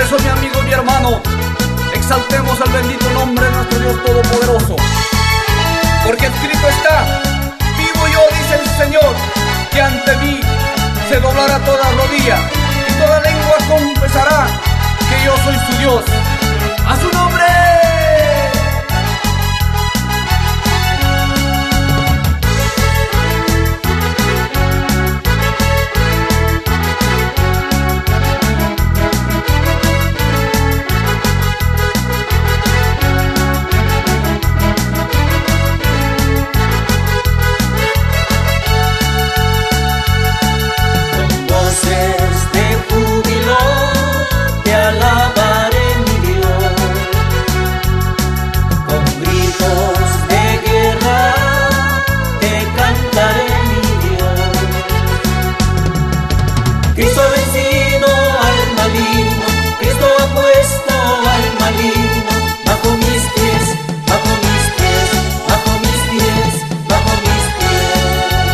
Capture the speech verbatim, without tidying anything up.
eso, mi amigo y mi hermano, exaltemos al bendito nombre de nuestro Dios Todopoderoso. Porque escrito está: vivo yo, dice el Señor, que ante mí se doblará toda rodilla y toda lengua confesará que yo soy su Dios. A su nombre